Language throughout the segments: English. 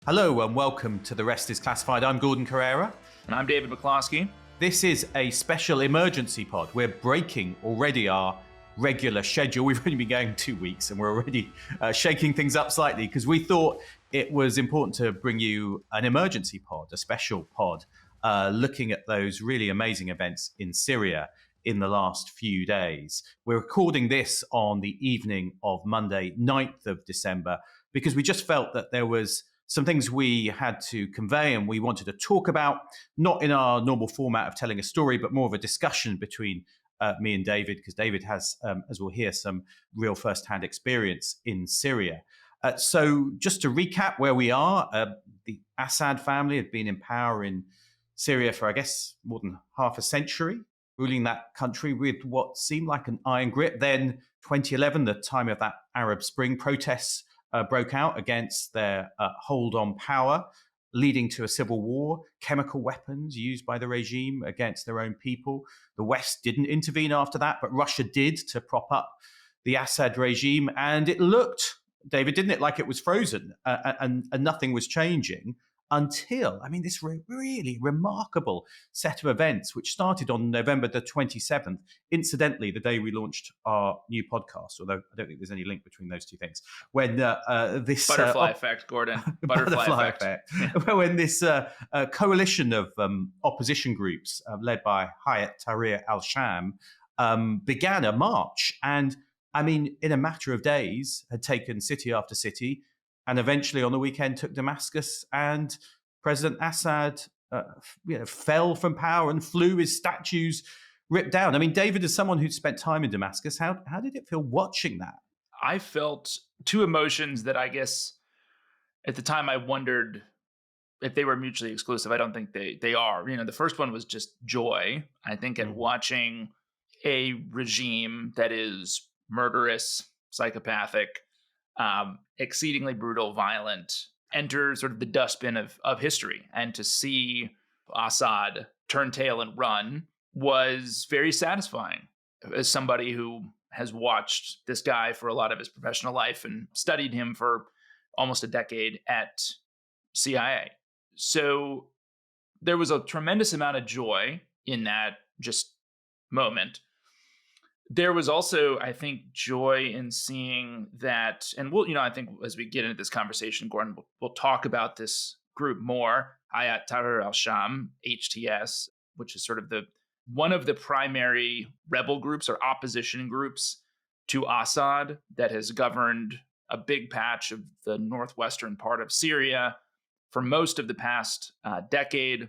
Hello and welcome to The Rest is Classified. I'm Gordon Carrera. And I'm David McCloskey. This is a special emergency pod. We're breaking already our regular schedule. We've only been going 2 weeks and we're already shaking things up slightly because we thought it was important to bring you an emergency pod, a special pod, looking at those really amazing events in Syria in the last few days. We're recording this on the evening of Monday, 9th of December, because we just felt that there was some things we had to convey and we wanted to talk about, not in our normal format of telling a story, but more of a discussion between me and David, because David has, as we'll hear, some real first-hand experience in Syria. So just to recap where we are, the Assad family had been in power in Syria for, I guess, more than half a century, ruling that country with what seemed like an iron grip. Then 2011, the time of that Arab Spring, protests broke out against their hold on power, leading to a civil war, chemical weapons used by the regime against their own people. The West didn't intervene after that, but Russia did to prop up the Assad regime. And it looked, David, didn't it, like it was frozen and nothing was changing until, this really remarkable set of events, which started on November the 27th, incidentally, the day we launched our new podcast, although I don't think there's any link between those two things, when this... Butterfly effect, Gordon. Butterfly effect. When this coalition of opposition groups led by Hayat Tahrir al-Sham began a march and, in a matter of days, had taken city after city, and eventually on the weekend took Damascus, and President Assad fell from power and flew, his statues ripped down. David, as someone who'd spent time in Damascus, how did it feel watching that? I felt two emotions that I guess at the time I wondered if they were mutually exclusive. I don't think they are. The first one was just joy, I think, at watching a regime that is murderous, psychopathic, exceedingly brutal, violent, enter sort of the dustbin of history. And to see Assad turn tail and run was very satisfying. As somebody who has watched this guy for a lot of his professional life and studied him for almost a decade at CIA. So there was a tremendous amount of joy in that just moment. There was also, I think, joy in seeing that, and I think as we get into this conversation, Gordon, we'll talk about this group more, Hayat Tahrir al-Sham, HTS, which is sort of one of the primary rebel groups or opposition groups to Assad that has governed a big patch of the northwestern part of Syria for most of the past decade.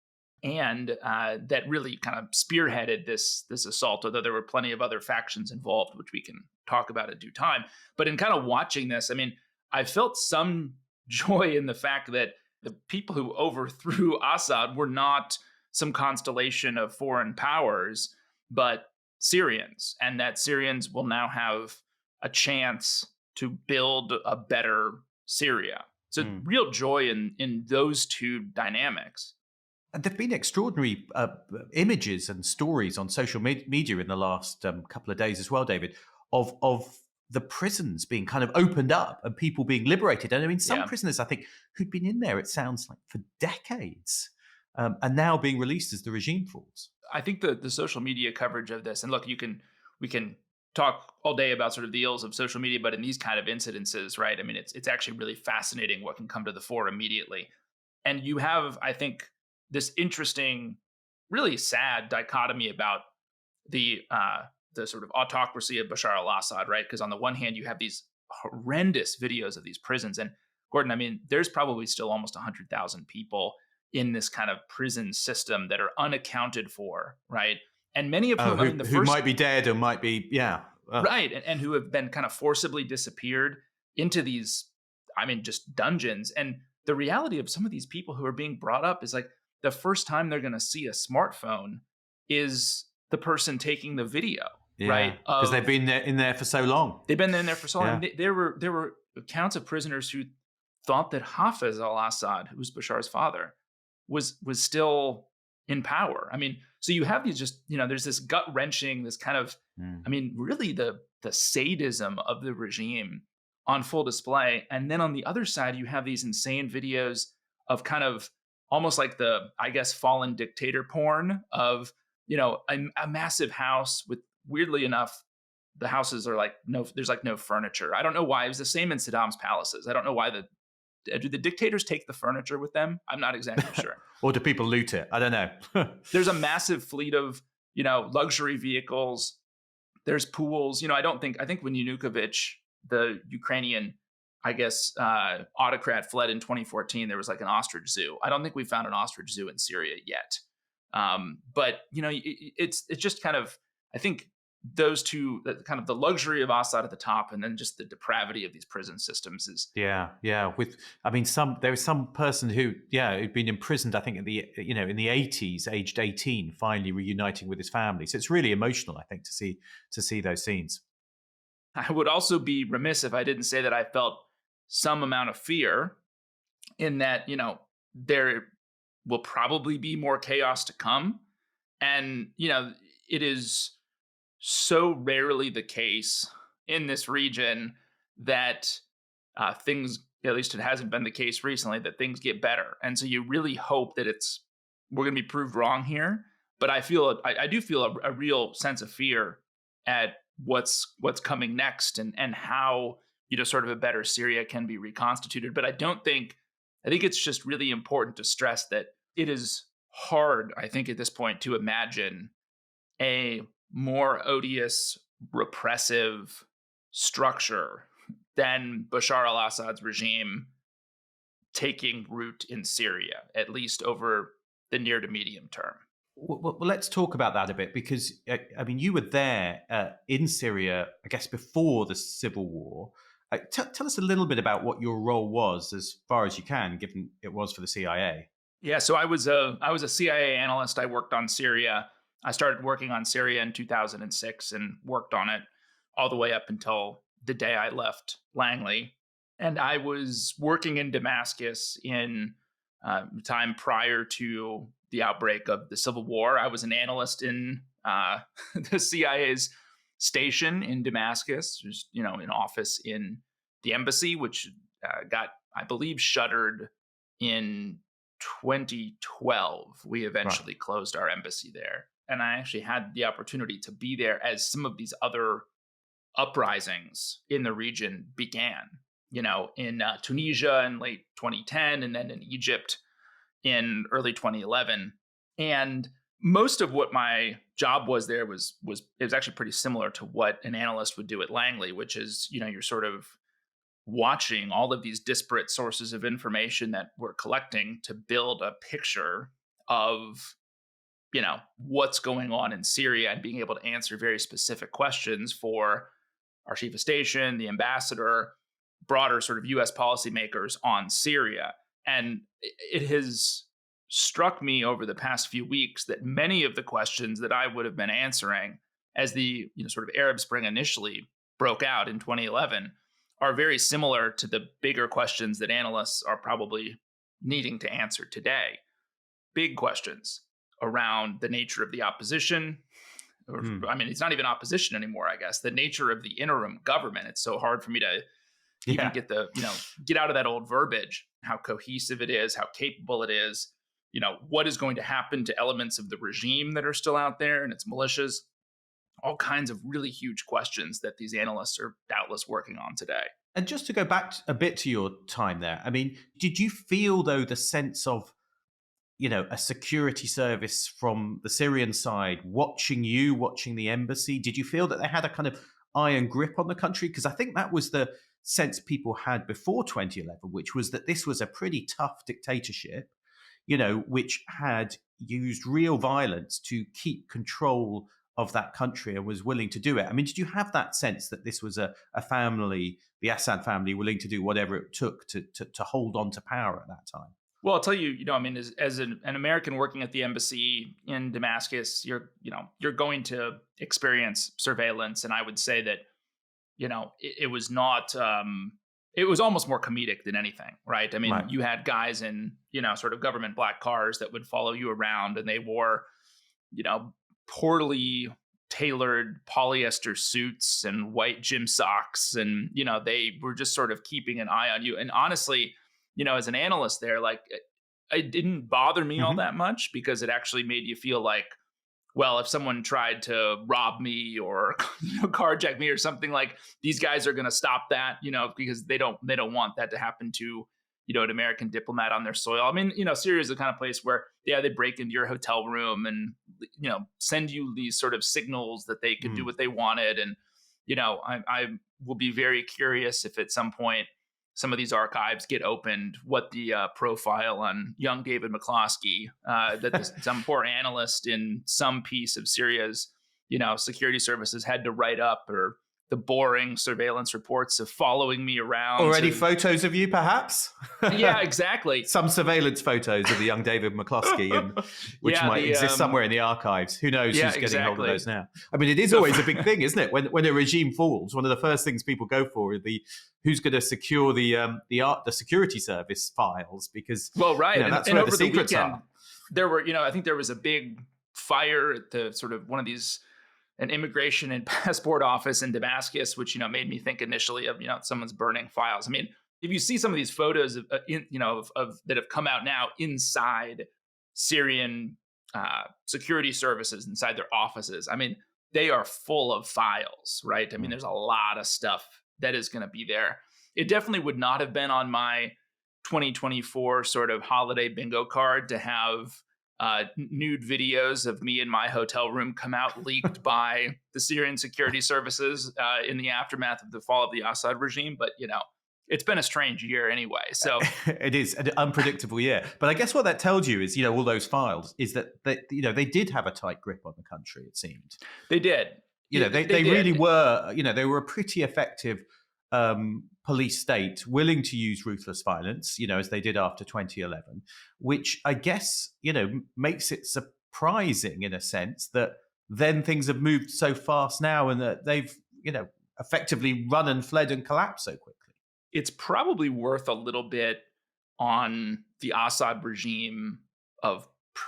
And that really kind of spearheaded this assault, although there were plenty of other factions involved, which we can talk about at due time. But in kind of watching this, I felt some joy in the fact that the people who overthrew Assad were not some constellation of foreign powers, but Syrians, and that Syrians will now have a chance to build a better Syria. So real joy in those two dynamics. And there have been extraordinary images and stories on social media in the last couple of days as well, David, of the prisons being kind of opened up and people being liberated. And some prisoners, I think, who'd been in there, it sounds like, for decades, and now being released as the regime falls. I think the social media coverage of this, and look, we can talk all day about sort of the ills of social media, but in these kind of incidences, right? It's actually really fascinating what can come to the fore immediately. And you have, I think, this interesting, really sad dichotomy about the sort of autocracy of Bashar al-Assad, right? Because on the one hand, you have these horrendous videos of these prisons. And Gordon, there's probably still almost 100,000 people in this kind of prison system that are unaccounted for, right? And many of whom, who might be dead or might be, right, and who have been kind of forcibly disappeared into these, just dungeons. And the reality of some of these people who are being brought up is like, the first time they're going to see a smartphone is the person taking the video, right? Because they've been in there for so long. They've been in there for so long. There were accounts of prisoners who thought that Hafez al-Assad, who was Bashar's father, was still in power. So you have these just, there's this gut wrenching, this kind of, really the sadism of the regime on full display. And then on the other side, you have these insane videos of kind of almost like the, I guess, fallen dictator porn of, a massive house with, weirdly enough, the houses are like there's like no furniture. I don't know why. It was the same in Saddam's palaces. I don't know why do the dictators take the furniture with them? I'm not exactly sure. Or do people loot it? I don't know. There's a massive fleet of, luxury vehicles. There's pools. I think when Yanukovych, the Ukrainian, I guess, autocrat, fled in 2014, there was like an ostrich zoo. I don't think we found an ostrich zoo in Syria yet. But it's just kind of, I think those two, kind of the luxury of Assad at the top, and then just the depravity of these prison systems is. Yeah. There was some person who'd been imprisoned, I think in the 80s, aged 18, finally reuniting with his family. So it's really emotional, I think, to see those scenes. I would also be remiss if I didn't say that I felt some amount of fear in that, there will probably be more chaos to come. And, it is so rarely the case in this region that things, at least it hasn't been the case recently, that things get better. And so you really hope that we're going to be proved wrong here. But I do feel a real sense of fear at what's coming next and how, sort of a better Syria can be reconstituted. But I think it's just really important to stress that it is hard, I think, at this point to imagine a more odious, repressive structure than Bashar al-Assad's regime taking root in Syria, at least over the near to medium term. Well, let's talk about that a bit, because, you were there in Syria, I guess, before the civil war. Tell us a little bit about what your role was, as far as you can, given it was for the CIA. Yeah, so I was a CIA analyst. I worked on Syria. I started working on Syria in 2006 and worked on it all the way up until the day I left Langley. And I was working in Damascus in time prior to the outbreak of the civil war. I was an analyst in the CIA's station in Damascus, just, an office in the embassy, which got, I believe, shuttered in 2012. We eventually closed our embassy there. And I actually had the opportunity to be there as some of these other uprisings in the region began, in Tunisia in late 2010, and then in Egypt in early 2011. And most of what my job was there was actually pretty similar to what an analyst would do at Langley, which is, you're sort of watching all of these disparate sources of information that we're collecting to build a picture of, what's going on in Syria, and being able to answer very specific questions for our chief of station, the ambassador, broader sort of U.S. policymakers on Syria. And it has struck me over the past few weeks that many of the questions that I would have been answering as the sort of Arab Spring initially broke out in 2011 are very similar to the bigger questions that analysts are probably needing to answer today. Big questions around the nature of the opposition. It's not even opposition anymore, I guess. The nature of the interim government. It's so hard for me to even get out of that old verbiage, how cohesive it is, how capable it is, what is going to happen to elements of the regime that are still out there and its militias. All kinds of really huge questions that these analysts are doubtless working on today. And just to go back a bit to your time there, did you feel, though, the sense of, a security service from the Syrian side watching the embassy? Did you feel that they had a kind of iron grip on the country? Because I think that was the sense people had before 2011, which was that this was a pretty tough dictatorship, which had used real violence to keep control of that country and was willing to do it. Did you have that sense that this was a family, the Assad family, willing to do whatever it took to hold on to power at that time? Well, I'll tell you, as an American working at the embassy in Damascus, you're going to experience surveillance. And I would say that, it was not, it was almost more comedic than anything, right? You had guys in, sort of government black cars that would follow you around, and they wore, poorly tailored polyester suits and white gym socks. And, they were just sort of keeping an eye on you. And honestly, as an analyst there, like it didn't bother me all Hmm. that much because it actually made you feel like, well, if someone tried to rob me or carjack me or something, like these guys are going to stop that, because they don't want that to happen to, an American diplomat on their soil. I mean, Syria is the kind of place where, yeah, they break into your hotel room and, send you these sort of signals that they could do what they wanted. And, I will be very curious if at some point some of these archives get opened, what the profile on young David McCloskey, some poor analyst in some piece of Syria's, security services had to write up, or the boring surveillance reports of following me around. Already photos of you, perhaps? Yeah, exactly. Some surveillance photos of the young David McCloskey, which might exist somewhere in the archives. Who knows who's getting hold of those now? I mean, it is always a big thing, isn't it? When a regime falls, one of the first things people go for is who's going to secure the security service files, because right, that's and where over the secrets weekend, are. There were, I think there was a big fire at the sort of one of these, an immigration and passport office in Damascus, which, made me think initially of, someone's burning files. I mean, if you see some of these photos of that have come out now inside Syrian security services, inside their offices, I mean, they are full of files, right? I mean, there's a lot of stuff that is going to be there. It definitely would not have been on my 2024 sort of holiday bingo card to have nude videos of me in my hotel room come out leaked by the Syrian security services in the aftermath of the fall of the Assad regime. But, it's been a strange year anyway. So it is an unpredictable year. But I guess what that tells you is, all those files is that they did have a tight grip on the country, it seemed. They did. They really were, they were a pretty effective police state, willing to use ruthless violence, as they did after 2011, which I guess, makes it surprising in a sense that then things have moved so fast now and that they've, effectively run and fled and collapsed so quickly. It's probably worth a little bit on the Assad regime of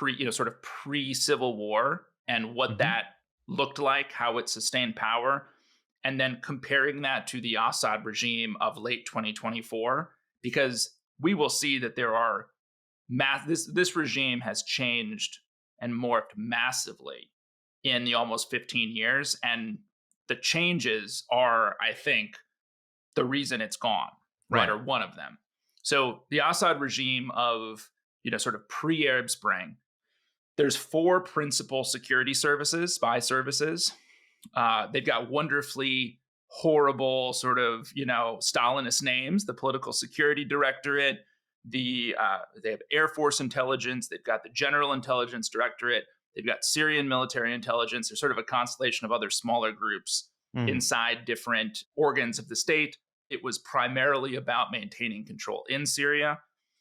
pre-Civil War and what that looked like, how it sustained power, and then comparing that to the Assad regime of late 2024, because we will see that there are this regime has changed and morphed massively in the almost 15 years. And the changes are, I think, the reason it's gone, right? Or one of them. So the Assad regime of, sort of pre-Arab Spring, there's 4 principal security services, spy services. They've got wonderfully horrible sort of, Stalinist names: the Political Security Directorate, they have Air Force Intelligence, they've got the General Intelligence Directorate, they've got Syrian Military Intelligence. They're sort of a constellation of other smaller groups inside different organs of the state. It was primarily about maintaining control in Syria.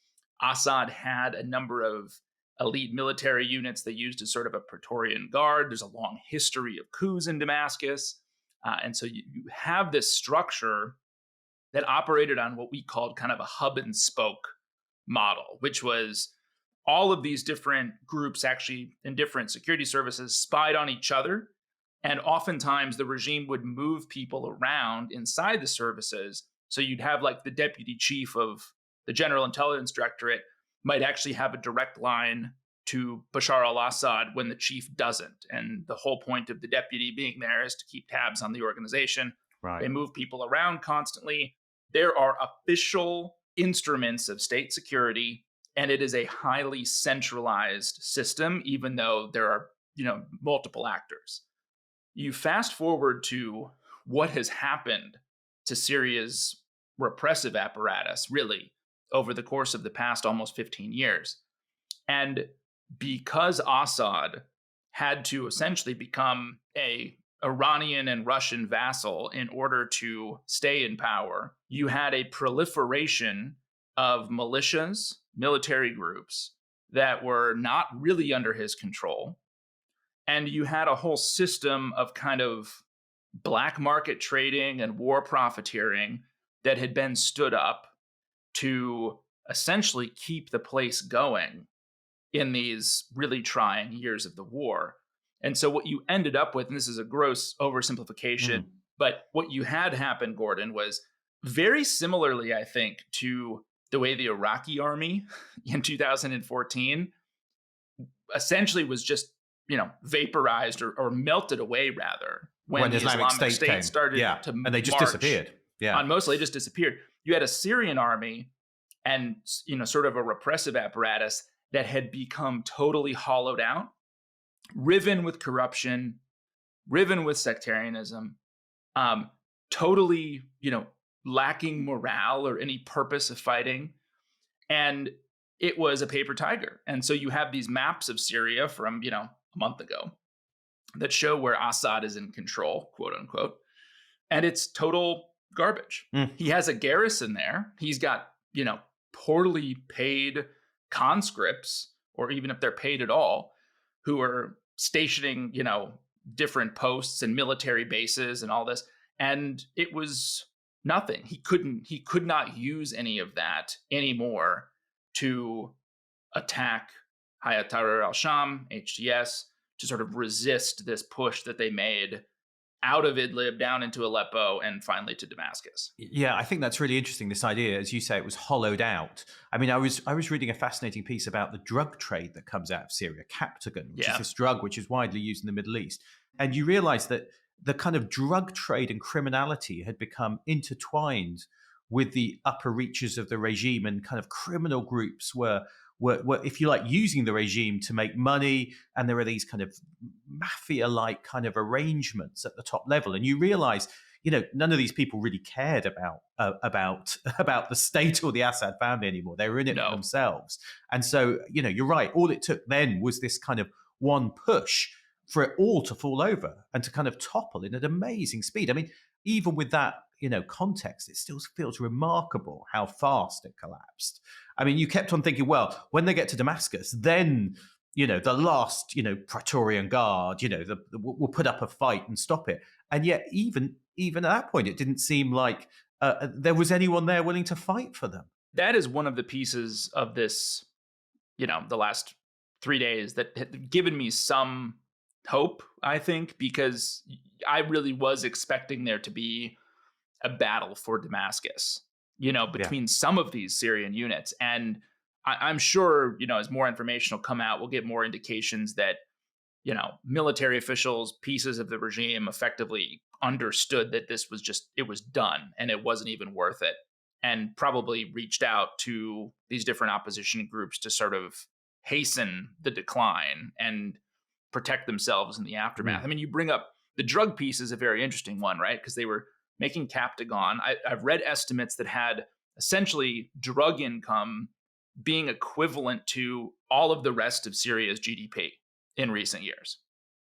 Assad had a number of elite military units they used as sort of a Praetorian Guard. There's a long history of coups in Damascus. And so you have this structure that operated on what we called kind of a hub and spoke model, which was all of these different groups actually in different security services spied on each other. And oftentimes the regime would move people around inside the services. So you'd have like the deputy chief of the General Intelligence Directorate might actually have a direct line to Bashar al-Assad when the chief doesn't. And the whole point of the deputy being there is to keep tabs on the organization. Right. They move people around constantly. There are official instruments of state security, and it is a highly centralized system, even though there are, multiple actors. You fast forward to what has happened to Syria's repressive apparatus, really, over the course of the past almost 15 years. And because Assad had to essentially become a Iranian and Russian vassal in order to stay in power, you had a proliferation of militias, military groups that were not really under his control. And you had a whole system of kind of black market trading and war profiteering that had been stood up to essentially keep the place going in these really trying years of the war. And so what you ended up with, and this is a gross oversimplification, but what you had happen, Gordon, was very similarly, I think, to the way the Iraqi army in 2014 essentially was just, vaporized or melted away, rather, when the Islamic State started to and they just disappeared. On mostly just disappeared. You had a Syrian army and, sort of a repressive apparatus that had become totally hollowed out, riven with corruption, riven with sectarianism, totally, lacking morale or any purpose of fighting. And it was a paper tiger. And so you have these maps of Syria from, a month ago that show where Assad is in control, quote unquote. And it's total garbage. He has a garrison there. He's got, poorly paid conscripts, or even if they're paid at all, who are stationing, different posts and military bases and all this. And it was nothing. He could not use any of that anymore to attack Hayat Tahrir al-Sham, HTS, to sort of resist this push that they made out of Idlib, down into Aleppo, and finally to Damascus. Yeah, I think that's really interesting, this idea. As you say, it was hollowed out. I mean, I was reading a fascinating piece about the drug trade that comes out of Syria, Captagon, which is this drug which is widely used in the Middle East. And you realize that the kind of drug trade and criminality had become intertwined with the upper reaches of the regime, and kind of criminal groups were, if you like, using the regime to make money. And there are these kind of mafia-like kind of arrangements at the top level. And you realize, none of these people really cared about the state or the Assad family anymore. They were in it for themselves. And so, you're right. All it took then was this kind of one push for it all to fall over and to kind of topple in an amazing speed. I mean, even with that, context, it still feels remarkable how fast it collapsed. I mean, you kept on thinking, well, when they get to Damascus, then, the last, Praetorian Guard, will put up a fight and stop it. And yet, even at that point, it didn't seem like there was anyone there willing to fight for them. That is one of the pieces of this, the last 3 days that had given me some hope, I think, because I really was expecting there to be a battle for Damascus, between some of these Syrian units. And I'm sure, as more information will come out, we'll get more indications that, military officials, pieces of the regime effectively understood that this was it was done and it wasn't even worth it, and probably reached out to these different opposition groups to sort of hasten the decline and protect themselves in the aftermath. I mean, you bring up the drug piece is a very interesting one, right? Because they were making Captagon. I've read estimates that had essentially drug income being equivalent to all of the rest of Syria's GDP in recent years.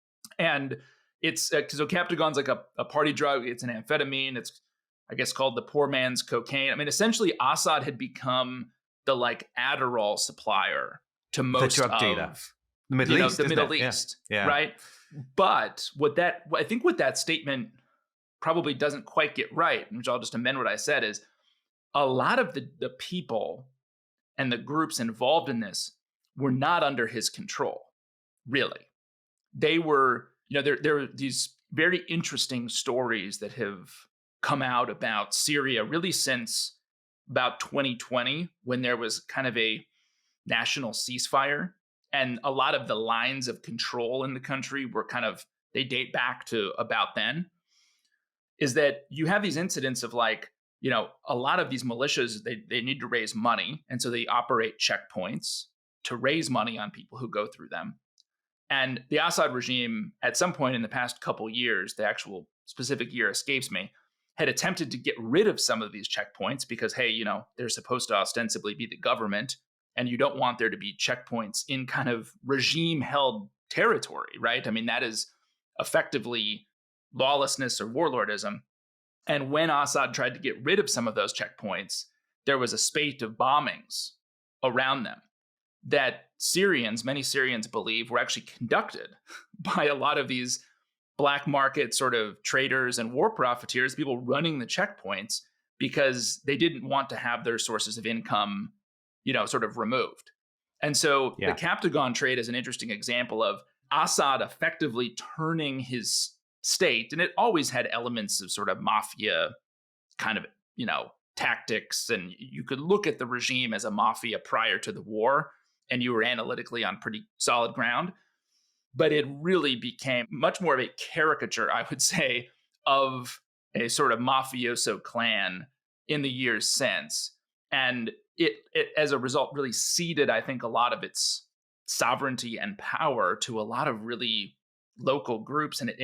And it's so Captagon's like a party drug. It's an amphetamine. It's, I guess, called the poor man's cocaine. I mean, essentially, Assad had become the Adderall supplier to most drug dealer. The Middle East, the Middle East, right? But I think what that statement probably doesn't quite get right, which I'll just amend what I said, is a lot of the people and the groups involved in this were not under his control, really. They were, there are these very interesting stories that have come out about Syria really since about 2020, when there was kind of a national ceasefire. And a lot of the lines of control in the country were they date back to about then, is that you have these incidents of a lot of these militias, they need to raise money. And so they operate checkpoints to raise money on people who go through them. And the Assad regime, at some point in the past couple years, the actual specific year escapes me, had attempted to get rid of some of these checkpoints because, hey, they're supposed to ostensibly be the government. And you don't want there to be checkpoints in kind of regime-held territory, right? I mean, that is effectively lawlessness or warlordism. And when Assad tried to get rid of some of those checkpoints, there was a spate of bombings around them that many Syrians believe were actually conducted by a lot of these black market sort of traders and war profiteers, people running the checkpoints, because they didn't want to have their sources of income sort of removed. And so the Captagon trade is an interesting example of Assad effectively turning his state, and it always had elements of sort of mafia kind of, tactics. And you could look at the regime as a mafia prior to the war, and you were analytically on pretty solid ground. But it really became much more of a caricature, I would say, of a sort of mafioso clan in the years since. And it as a result, really ceded, I think, a lot of its sovereignty and power to a lot of really local groups, and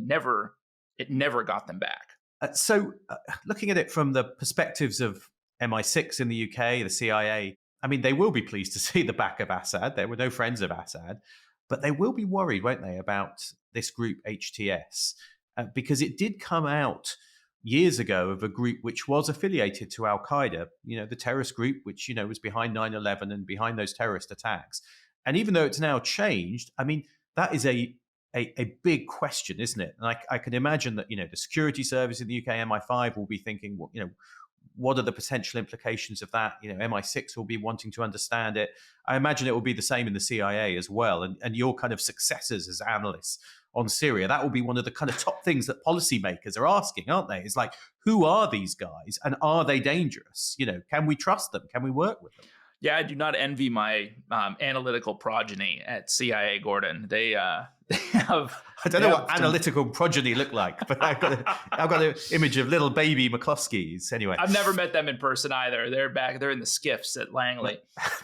it never got them back. Looking at it from the perspectives of MI6 in the UK, the CIA, I mean, they will be pleased to see the back of Assad. They were no friends of Assad, but they will be worried, won't they, about this group HTS, because it did come out years ago of a group which was affiliated to Al Qaeda, the terrorist group which was behind 9/11 and behind those terrorist attacks. And even though it's now changed, I mean, that is a big question, isn't it? And I can imagine that the security service in the UK, MI5, will be thinking, well, what are the potential implications of that? MI6 will be wanting to understand it. I imagine it will be the same in the CIA as well. And your kind of successors as analysts on Syria, that will be one of the kind of top things that policymakers are asking, aren't they? It's like, who are these guys and are they dangerous? Can we trust them? Can we work with them? Yeah, I do not envy my analytical progeny at CIA, Gordon. They have. I don't know what analytical progeny look like, but I've got an image of little baby McCloskeys. Anyway, I've never met them in person either. They're in the skiffs at Langley.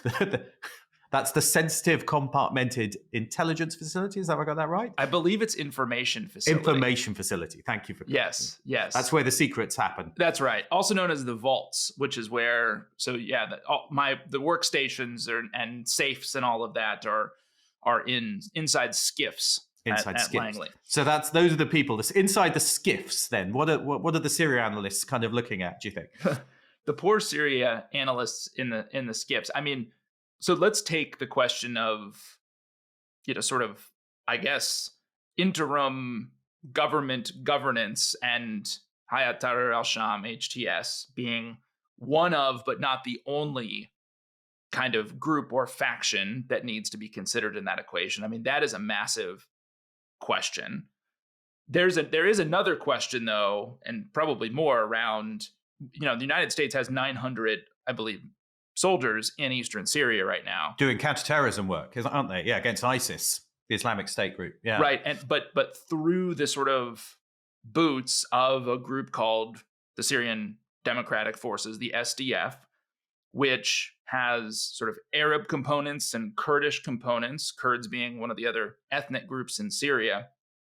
That's the sensitive compartmented intelligence facility. Is that I got that right? I believe it's information facility. Information facility. Thank you for yes. That's where the secrets happen. That's right. Also known as the vaults, which is where the workstations and safes and all of that are inside skiffs. Inside at skiffs. Langley. So those are the people. This inside the skiffs. Then what are the Syria analysts kind of looking at? Do you think the poor Syria analysts in the skiffs? I mean. So let's take the question of, sort of, I guess, interim government governance and Hayat Tahrir al-Sham, HTS, being one of, but not the only kind of group or faction that needs to be considered in that equation. I mean, that is a massive question. There is another question, though, and probably more around, the United States has 900, I believe, soldiers in eastern Syria right now doing counterterrorism work, aren't they? Yeah, against ISIS, the Islamic State group. Yeah, right. And but through the sort of boots of a group called the Syrian Democratic Forces, the SDF, which has sort of Arab components and Kurdish components, Kurds being one of the other ethnic groups in Syria.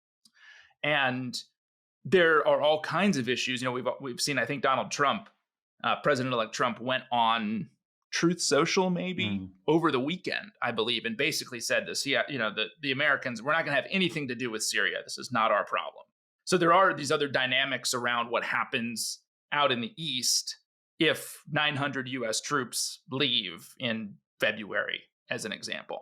And there are all kinds of issues. We've seen, I think Donald Trump, President-elect Trump, went on Truth Social maybe over the weekend, I believe, and basically said this, the Americans, we're not going to have anything to do with Syria. This is not our problem. So there are these other dynamics around what happens out in the East if 900 US troops leave in February, as an example.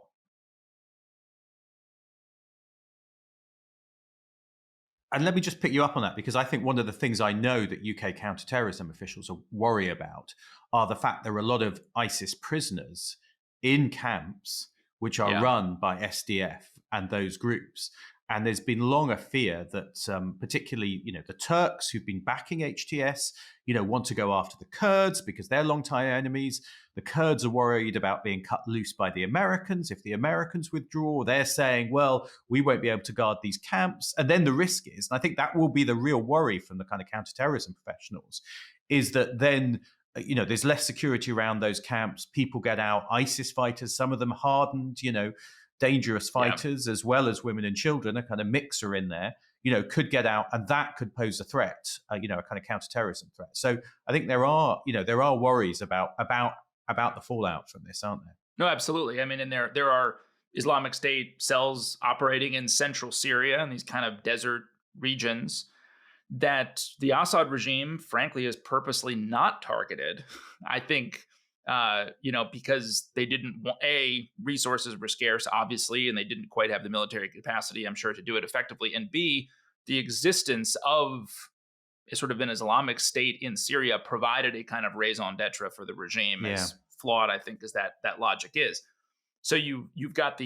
And let me just pick you up on that, because I think one of the things I know that UK counterterrorism officials worry about are the fact there are a lot of ISIS prisoners in camps which are run by SDF and those groups. And there's been long a fear that particularly, the Turks who've been backing HTS, want to go after the Kurds because they're longtime enemies. The Kurds are worried about being cut loose by the Americans. If the Americans withdraw, they're saying, well, we won't be able to guard these camps. And then the risk is, and I think that will be the real worry from the kind of counterterrorism professionals, is that then, there's less security around those camps. People get out, ISIS fighters, some of them hardened, dangerous fighters, as well as women and children, a kind of mixer in there, could get out, and that could pose a threat, a kind of counterterrorism threat. So I think there are worries about the fallout from this, aren't there? No, absolutely. I mean, and there are Islamic State cells operating in central Syria and these kind of desert regions that the Assad regime, frankly, is purposely not targeted. I think, because they didn't want, resources were scarce, obviously, and they didn't quite have the military capacity, I'm sure, to do it effectively. And B, the existence of a sort of an Islamic State in Syria provided a kind of raison d'etre for the regime, as flawed, I think, as that logic is. So you've got the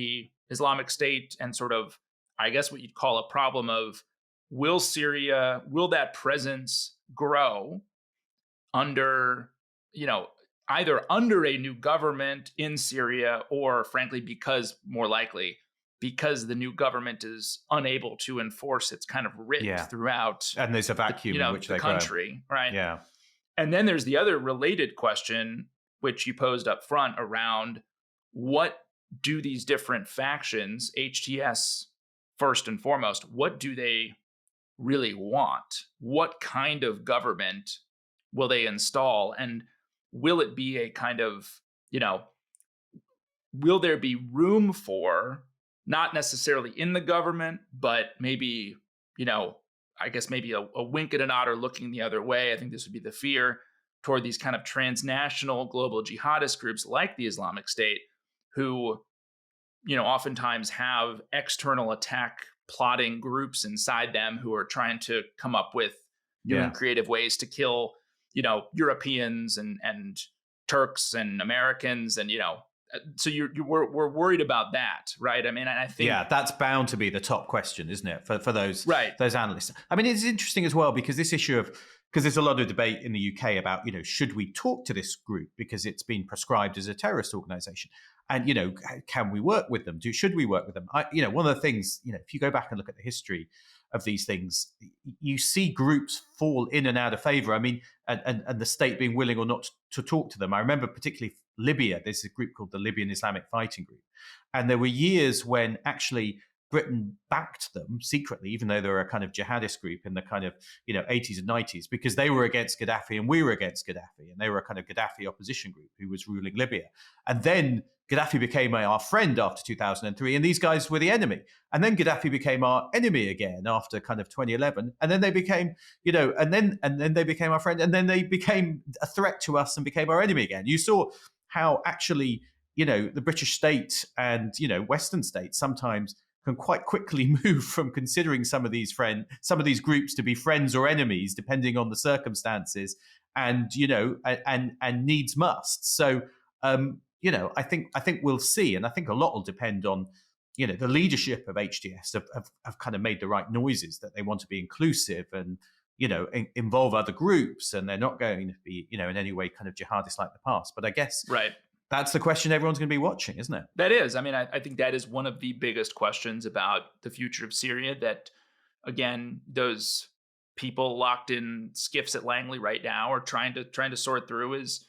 Islamic State and sort of, I guess what you'd call a problem of, will that presence grow under, either under a new government in Syria, or frankly, more likely, because the new government is unable to enforce its kind of writ throughout. And there's a vacuum in which the they country, grow. right? Yeah. And then there's the other related question, which you posed up front, around what do these different factions, HTS first and foremost, what do they really want? What kind of government will they install? And will it be a kind of, will there be room for, not necessarily in the government, but maybe, I guess maybe a wink and a nod or looking the other way. I think this would be the fear toward these kind of transnational global jihadist groups like the Islamic State, who, oftentimes have external attack plotting groups inside them who are trying to come up with new and creative ways to kill, Europeans and Turks and Americans, and so we're worried about that, right? I mean, I think that's bound to be the top question, isn't it, for those those analysts? I mean, it's interesting as well because this issue of, because there's a lot of debate in the UK about, should we talk to this group because it's been prescribed as a terrorist organization, and can we work with them? Should we work with them? One of the things, if you go back and look at the history of these things, you see groups fall in and out of favor. I mean, and the state being willing or not to talk to them. I remember particularly Libya. There's a group called the Libyan Islamic Fighting Group, and there were years when actually Britain backed them secretly, even though they were a kind of jihadist group in the kind of 80s and 90s, because they were against Gaddafi and we were against Gaddafi, and they were a kind of Gaddafi opposition group who was ruling Libya. And then Gaddafi became our friend after 2003, and these guys were the enemy. And then Gaddafi became our enemy again after kind of 2011, and then they became, and then they became our friend, and then they became a threat to us and became our enemy again. You saw how actually, the British state and Western states sometimes can quite quickly move from considering some of these groups to be friends or enemies, depending on the circumstances, and and needs must. So I think we'll see, and I think a lot will depend on the leadership of HTS have kind of made the right noises that they want to be inclusive and involve other groups, and they're not going to be in any way kind of jihadist like the past. But I guess that's the question everyone's going to be watching, isn't it? That is. I mean, I think that is one of the biggest questions about the future of Syria, that, again, those people locked in skiffs at Langley right now are trying to sort through is,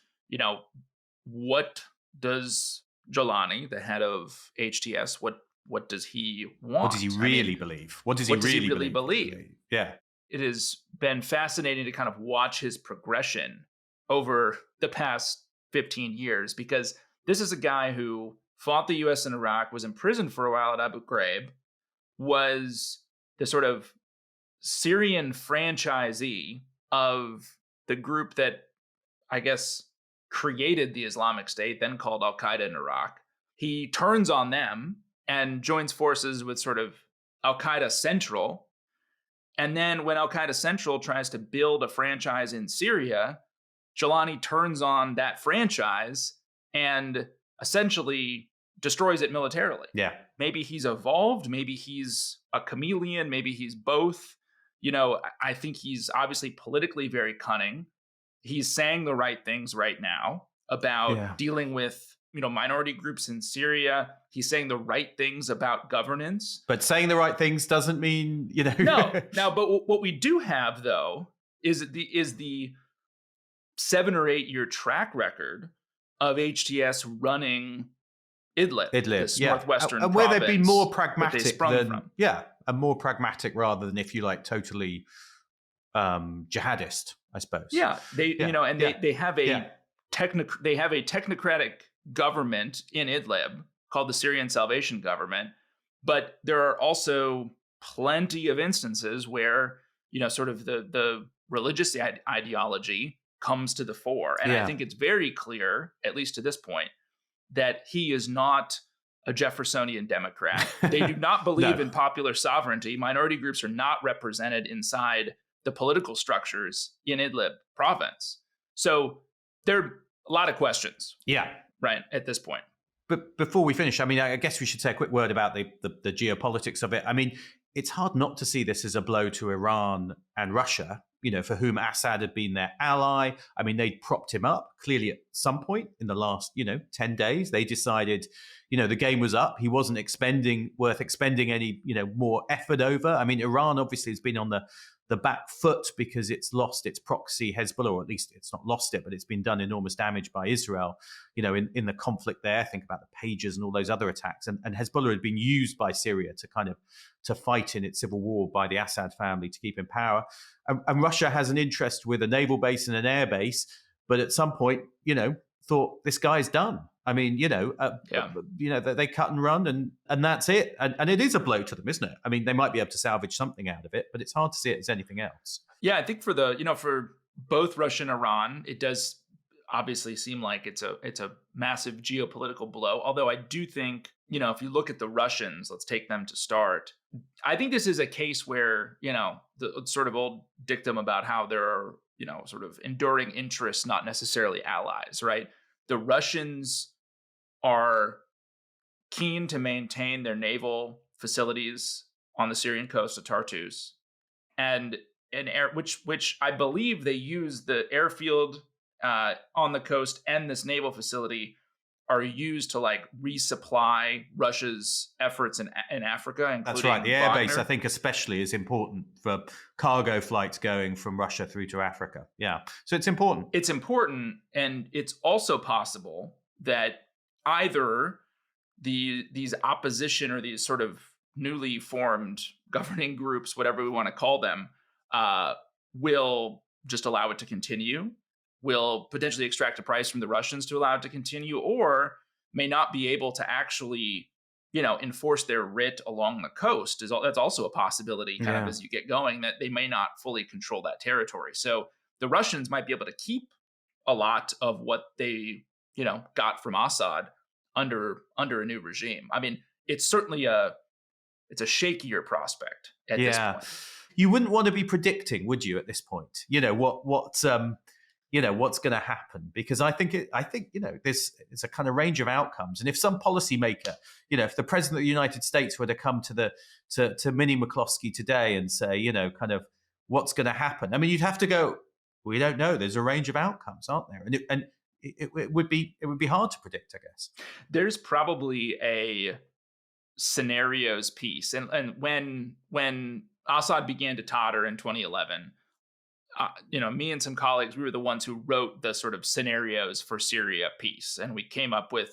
what does Jolani, the head of HTS, what does he want? What does he really believe? What does he really believe? Yeah. It has been fascinating to kind of watch his progression over the past 15 years, because this is a guy who fought the US in Iraq, was imprisoned for a while at Abu Ghraib, was the sort of Syrian franchisee of the group that, I guess, created the Islamic State, then called Al-Qaeda in Iraq. He turns on them and joins forces with sort of Al-Qaeda Central. And then when Al-Qaeda Central tries to build a franchise in Syria, Jolani turns on that franchise and essentially destroys it militarily. Yeah. Maybe he's evolved. Maybe he's a chameleon. Maybe he's both. I think he's obviously politically very cunning. He's saying the right things right now about dealing with, minority groups in Syria. He's saying the right things about governance. But saying the right things doesn't mean, No. Now, but what we do have, though, is the 7 or 8 year track record of HTS running Idlib, this northwestern and where province, they've been more pragmatic from. and more pragmatic rather than, if you like, totally jihadist, I suppose. They have a technocratic government in Idlib called the Syrian Salvation Government, but there are also plenty of instances where sort of the religious ideology comes to the fore. And I think it's very clear, at least to this point, that he is not a Jeffersonian Democrat. They do not believe in popular sovereignty. Minority groups are not represented inside the political structures in Idlib province. So there are a lot of questions. Yeah. Right, at this point. But before we finish, I mean, I guess we should say a quick word about the geopolitics of it. I mean, it's hard not to see this as a blow to Iran and Russia, for whom Assad had been their ally. I mean, they propped him up. Clearly, at some point in the last, 10 days, they decided, the game was up. He wasn't worth expending any, more effort over. I mean, Iran obviously has been on the back foot because it's lost its proxy Hezbollah, or at least it's not lost it, but it's been done enormous damage by Israel, in the conflict there. Think about the pages and all those other attacks. And Hezbollah had been used by Syria to fight in its civil war by the Assad family to keep in power. And Russia has an interest with a naval base and an air base, but at some point, thought this guy's done. I mean, they cut and run, and that's it. And it is a blow to them, isn't it? I mean, they might be able to salvage something out of it, but it's hard to see it as anything else. Yeah, I think for both Russia and Iran, it does obviously seem like it's a massive geopolitical blow. Although I do think, if you look at the Russians, let's take them to start. I think this is a case where, the sort of old dictum about how there are, sort of enduring interests, not necessarily allies, right? The Russians are keen to maintain their naval facilities on the Syrian coast of Tartus, and which I believe they use the airfield on the coast and this naval facility are used to resupply Russia's efforts in Africa. Including That's right. The air Wagner. base, I think, especially is important for cargo flights going from Russia through to Africa. Yeah. So it's important. It's important. And it's also possible that either these opposition or these sort of newly formed governing groups, whatever we want to call them, will just allow it to continue, will potentially extract a price from the Russians to allow it to continue, or may not be able to actually, enforce their writ along the coast. That's also a possibility kind of as you get going, that they may not fully control that territory. So the Russians might be able to keep a lot of what they, got from Assad under a new regime. I mean, it's certainly it's a shakier prospect at this point. You wouldn't want to be predicting, would you, at this point? What's going to happen, because I think this is a kind of range of outcomes. And if some policymaker, if the president of the United States were to come to Minnie McCloskey today and say, kind of what's going to happen, I mean, you'd have to go, we don't know. There's a range of outcomes, aren't there? And it would be hard to predict, I guess. There's probably a scenarios piece, and when Assad began to totter in 2011. Me and some colleagues, we were the ones who wrote the sort of scenarios for Syria piece. And we came up with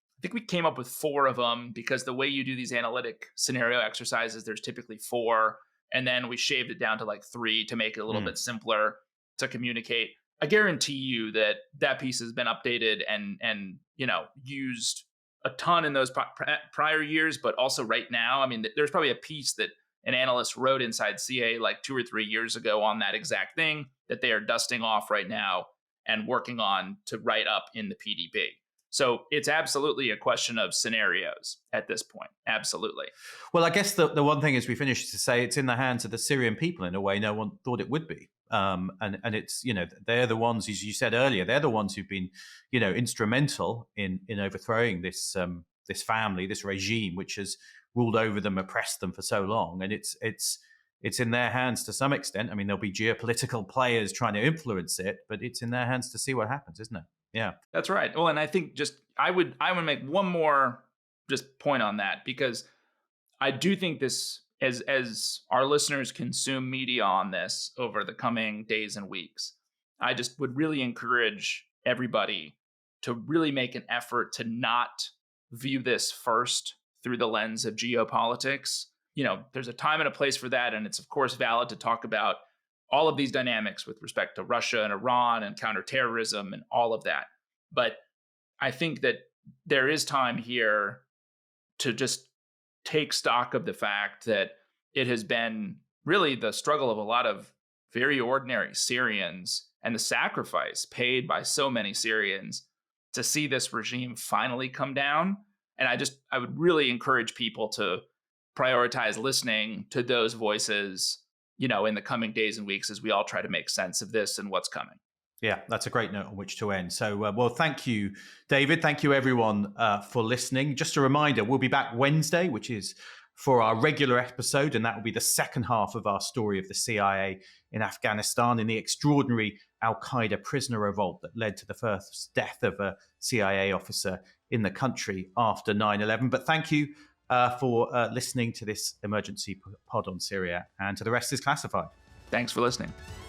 4 of them, because the way you do these analytic scenario exercises, there's typically 4. And then we shaved it down to 3 to make it a little bit simpler to communicate. I guarantee you that piece has been updated and used a ton in those prior years, but also right now. I mean, there's probably a piece that an analyst wrote inside CA 2 or 3 years ago on that exact thing that they are dusting off right now and working on to write up in the PDB. So it's absolutely a question of scenarios at this point. Absolutely. Well, I guess the one thing as we finish to say, it's in the hands of the Syrian people in a way no one thought it would be. And it's, they're the ones, as you said earlier, they're the ones who've been, instrumental in overthrowing this family, this regime, which has ruled over them, oppressed them for so long. And it's in their hands to some extent. I mean, there'll be geopolitical players trying to influence it, but it's in their hands to see what happens, isn't it? Yeah. That's right. Well, and I think I would make one more just point on that, because I do think this, as our listeners consume media on this over the coming days and weeks, I just would really encourage everybody to really make an effort to not view this first through the lens of geopolitics. There's a time and a place for that. And it's, of course, valid to talk about all of these dynamics with respect to Russia and Iran and counterterrorism and all of that. But I think that there is time here to just take stock of the fact that it has been really the struggle of a lot of very ordinary Syrians and the sacrifice paid by so many Syrians to see this regime finally come down. And I would really encourage people to prioritize listening to those voices, in the coming days and weeks as we all try to make sense of this and what's coming. Yeah, that's a great note on which to end. So, well, thank you, David. Thank you, everyone, for listening. Just a reminder, we'll be back Wednesday, which is for our regular episode, and that will be the second half of our story of the CIA in Afghanistan in the extraordinary Al-Qaeda prisoner revolt that led to the first death of a CIA officer in the country after 9/11. But thank you for listening to this emergency pod on Syria, and to the rest is classified. Thanks for listening.